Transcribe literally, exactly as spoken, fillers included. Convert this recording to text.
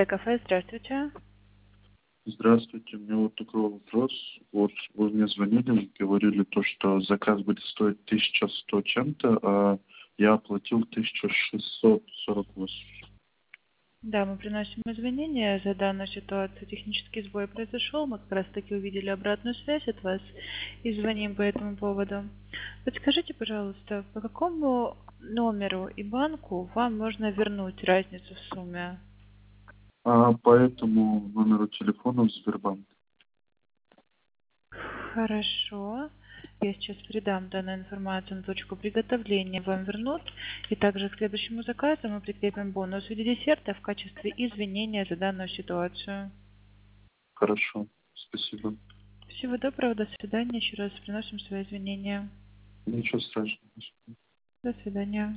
Кафе, здравствуйте. Здравствуйте, у меня вот такой вопрос. Вот вы мне звонили, говорили то, что заказ будет стоить тысяча сто чем-то, а я оплатил тысячу шестьсот сорок восемь. Да, мы приносим извинения за данную ситуацию. Технический сбой произошел, мы как раз таки увидели обратную связь от вас и звоним по этому поводу. Подскажите, пожалуйста, по какому номеру и банку вам можно вернуть разницу в сумме? А по этому номеру телефона в Сбербанк. Хорошо. Я сейчас передам данную информацию на точку приготовления. Вам вернут. И также к следующему заказу мы прикрепим бонус в виде десерта в качестве извинения за данную ситуацию. Хорошо, спасибо. Всего доброго, до свидания. Еще раз приносим свои извинения. Ничего страшного. До свидания.